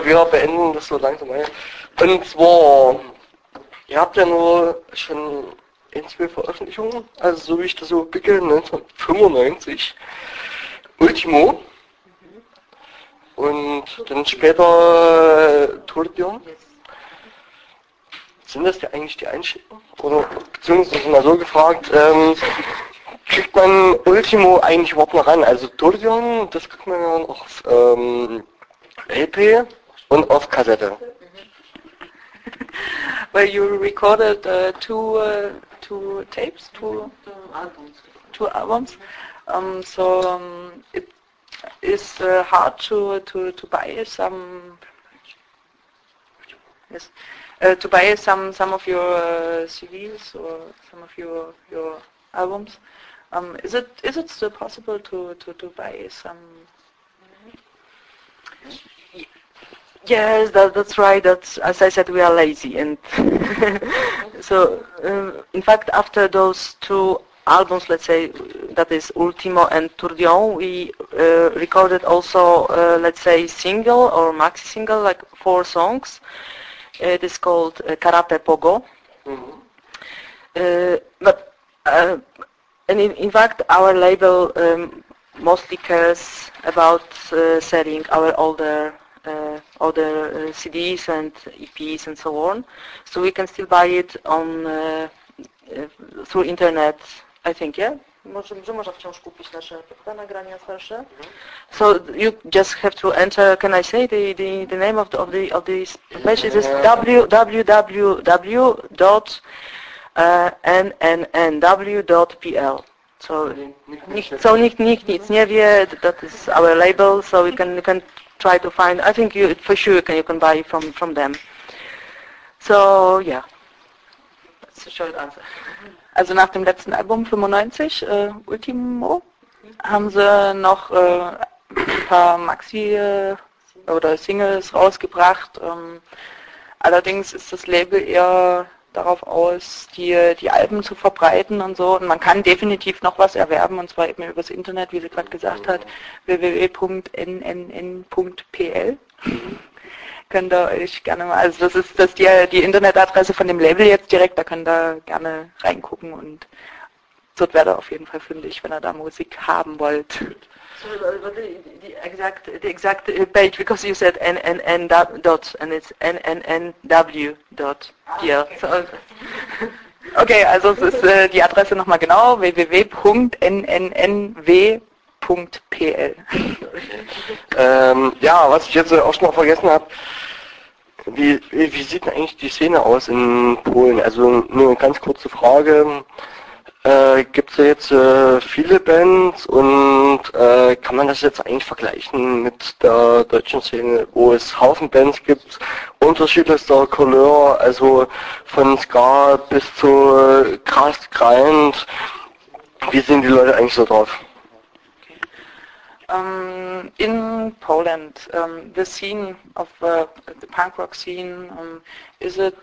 wir beenden das so langsam mal. Und zwar, ihr habt ja nur schon 2 Veröffentlichungen, also so wie ich das so blicke, 1995, Ultimo und dann später Tourbillon. Sind das ja eigentlich die Einstiege? Oder beziehungsweise mal so gefragt, kriegt man Ultimo eigentlich überhaupt noch ran? Also Tourbillon, das kriegt man ja noch auf LP und auf Kassette. Well, you recorded two tapes, two albums. It is hard to buy some. Yes, to buy some of your CDs or some of your albums. Is it still possible to buy some? Yes, that's right. That's, as I said, we are lazy, and so in fact, after those 2 albums, let's say, that is Ultimo and Tourbillon, we recorded also, let's say, single or maxi single, like 4 songs. It is called Karate Pogo. And in fact, our label mostly cares about selling our older CDs and EPs and so on. So we can still buy it on through internet, I think, yeah? Można wciąż kupić nasze nagrania starsze. So you just have to enter, can I say the name of this page? It is www.nnnw.pl. So nikt nic nie wie, that is our label, so you can try to find, I think you for sure you can buy from them. So yeah, that's a short answer. Also nach dem letzten Album 95, Ultimo, haben sie noch ein paar Maxi oder Singles rausgebracht. Allerdings ist das Label eher darauf aus, die Alben zu verbreiten und so. Und man kann definitiv noch was erwerben, und zwar eben übers Internet, wie sie gerade gesagt hat, www.nnn.pl. Könnt ihr euch gerne mal, also das ist die Internetadresse von dem Label jetzt direkt, da könnt ihr gerne reingucken und dort werdet ihr auf jeden Fall fündig, wenn ihr da Musik haben wollt. So, the exact page, because you said NNN dot and it's NNNW.pl. So, okay, also es ist die Adresse nochmal genau, www.nnnw.pl. Ja, was ich jetzt auch schon mal vergessen habe, wie sieht denn eigentlich die Szene aus in Polen? Also nur eine ganz kurze Frage. Gibt es jetzt viele Bands und kann man das jetzt eigentlich vergleichen mit der deutschen Szene, wo es Haufen Bands gibt, unterschiedlichster Couleur, also von Ska bis zu krass Grind. Wie sind die Leute eigentlich so drauf? In Poland, the scene of the punk rock scene, is it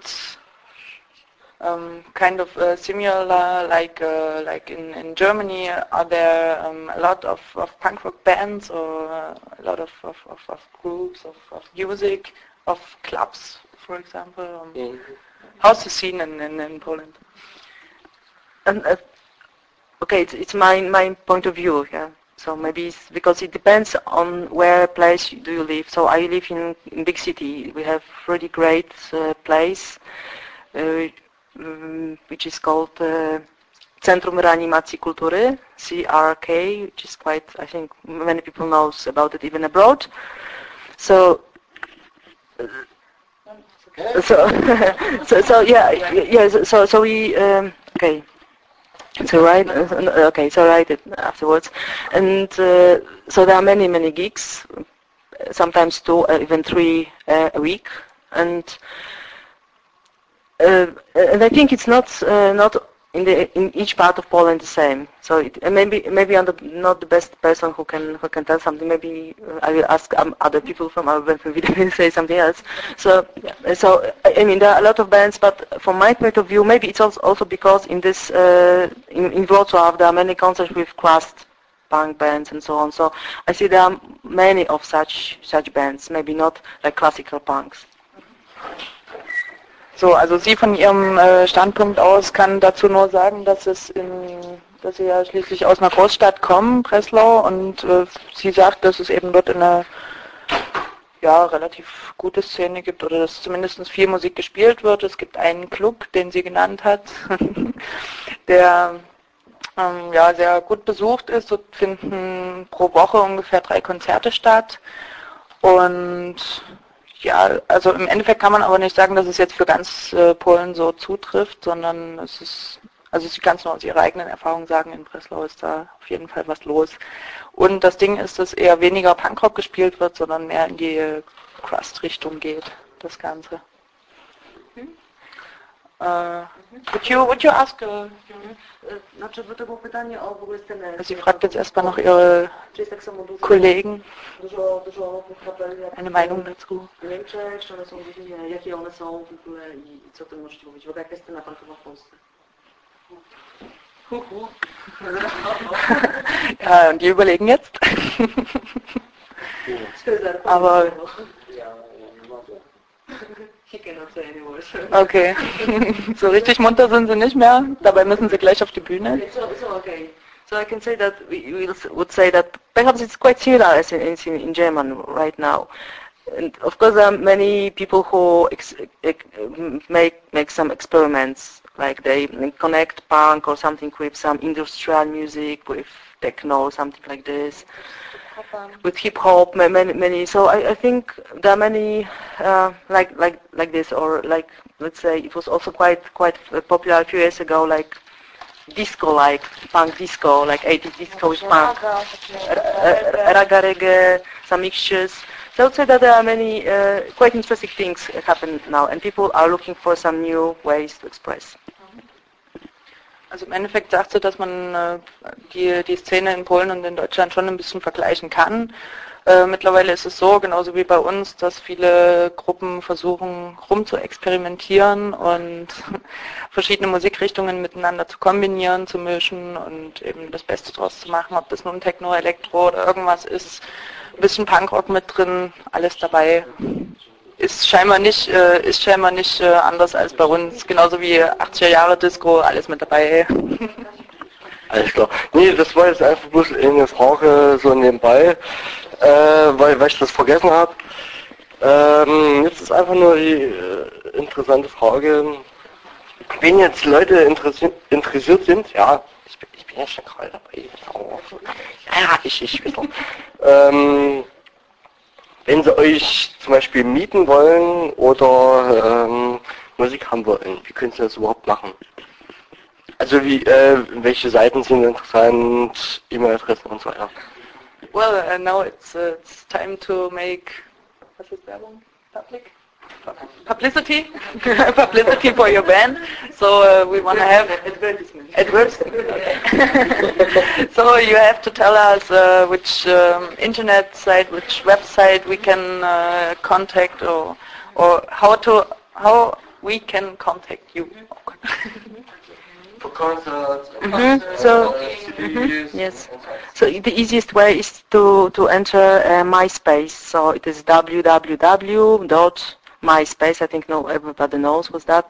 kind of similar like in Germany? Are there a lot of punk rock bands or a lot of groups of music, of clubs, for example? How's the scene in Poland? Okay, it's my point of view, yeah. So maybe it's because it depends on where place do you live. So I live in big city. We have really great place, which is called Centrum Reanimacji Kultury, CRK, which is quite, I think many people knows about it even abroad. So we okay. So right, okay. So write it afterwards, and so there are many gigs, sometimes 2, even 3 a week, and I think it's not in each part of Poland the same. So maybe I'm not the best person who can tell something. Maybe I will ask other people from our band who will say something else. So I mean there are a lot of bands, but from my point of view, maybe it's also because in this in Wrocław there are many concerts with Crust punk bands and so on. So I see there are many of such bands, maybe not like classical punks. So, also Sie von Ihrem Standpunkt aus kann dazu nur sagen, dass Sie ja schließlich aus einer Großstadt kommen, Breslau, und sie sagt, dass es eben dort eine relativ gute Szene gibt oder dass zumindest viel Musik gespielt wird. Es gibt einen Club, den sie genannt hat, der sehr gut besucht ist. Dort finden pro Woche ungefähr 3 Konzerte statt. Und ja, also im Endeffekt kann man aber nicht sagen, dass es jetzt für ganz Polen so zutrifft, sondern sie kann es nur aus ihrer eigenen Erfahrung sagen, in Breslau ist da auf jeden Fall was los. Und das Ding ist, dass eher weniger Punkrock gespielt wird, sondern mehr in die Crust-Richtung geht, das Ganze. Would you ask? Sie fragt jetzt erstmal noch ihre Kollegen eine Meinung dazu. Ja, und die überlegen jetzt. Aber okay, so richtig munter sind sie nicht mehr, dabei müssen sie gleich auf die Bühne. So I can say that we would say that perhaps it's quite similar as in German right now. And of course there are many people who make some experiments, like they connect punk or something with some industrial music, with techno, something like this. With hip hop, many. So I think there are many like this, or like let's say it was also quite popular a few years ago, like disco, like punk disco, like 80s disco with punk, raga reggae, some mixtures. So I would say that there are many quite interesting things happen now, and people are looking for some new ways to express. Also im Endeffekt sagt sie, dass man die Szene in Polen und in Deutschland schon ein bisschen vergleichen kann. Mittlerweile ist es so, genauso wie bei uns, dass viele Gruppen versuchen, rum zu experimentieren und verschiedene Musikrichtungen miteinander zu kombinieren, zu mischen und eben das Beste draus zu machen, ob das nun Techno, Elektro oder irgendwas ist. Ein bisschen Punkrock mit drin, alles dabei. Ist scheinbar nicht anders als bei uns, genauso wie 80er Jahre Disco, alles mit dabei. Alles klar. Nee, das war jetzt einfach bloß eine Frage so nebenbei, weil ich das vergessen habe. Jetzt ist einfach nur die interessante Frage, wenn jetzt Leute interessiert sind, ja, ich bin ja schon gerade dabei. Ja, ich will doch. Wenn sie euch zum Beispiel mieten wollen oder Musik haben wollen, wie können sie das überhaupt machen? Also welche Seiten sind interessant, E-Mail-Adressen und so weiter? Well, now it's time to make, was ist Werbung? Publicity? Publicity for your band. So we want to have advertisement. Okay. So you have to tell us which internet site, which website we can contact, or how we can contact you. For concerts, yes. So the easiest way is to enter MySpace. So it is www.myspace. I think everybody knows what's that.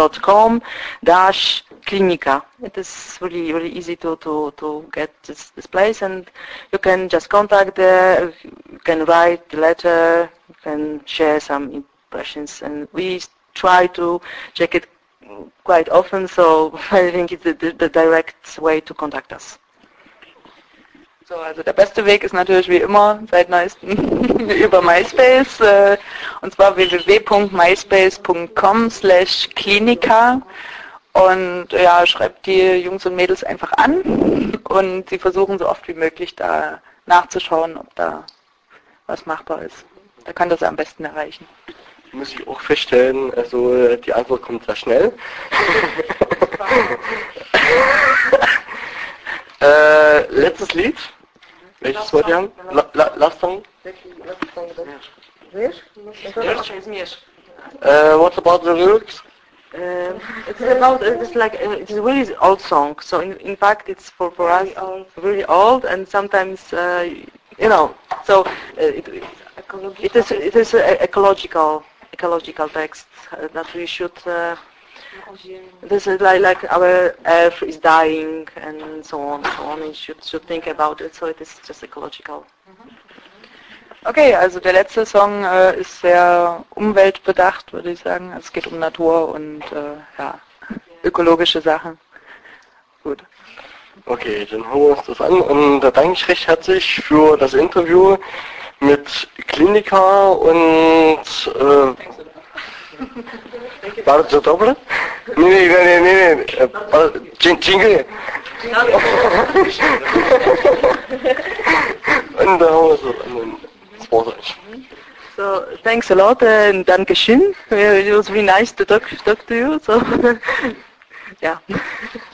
.com/klinika. It is really easy to get this place, and you can just contact there. You can write the letter. You can share some impressions, and we try to check it quite often, so I think it's the direct way to contact us. So, also der beste Weg ist natürlich wie immer seit neuestem über MySpace, und zwar www.myspace.com/klinika, und ja, schreibt die Jungs und Mädels einfach an und sie versuchen so oft wie möglich da nachzuschauen, ob da was machbar ist. Da kann das am besten erreichen. Muss ich auch feststellen, also die Antwort kommt sehr schnell. Letztes Lied. Welches wollt ihr haben? Last song? What about the lyrics? It's about, it's like, it's a really old song, so in fact it's for us really old, and sometimes, you know, so it is a ecological text that we should, this is like our earth is dying and so on, and should think about it, so it is just ecological. Okay, also der letzte Song ist sehr umweltbedacht, würde ich sagen. Es geht um Natur und ja, ökologische Sachen. Gut. Okay, dann hören wir uns das an und da danke ich recht herzlich für das Interview mit Klinika und war das so doppelt? Nee. Jingle. Und da haben wir so an das Wort eigentlich. So thanks a lot and Dankeschön. It was really nice to talk to you. So yeah.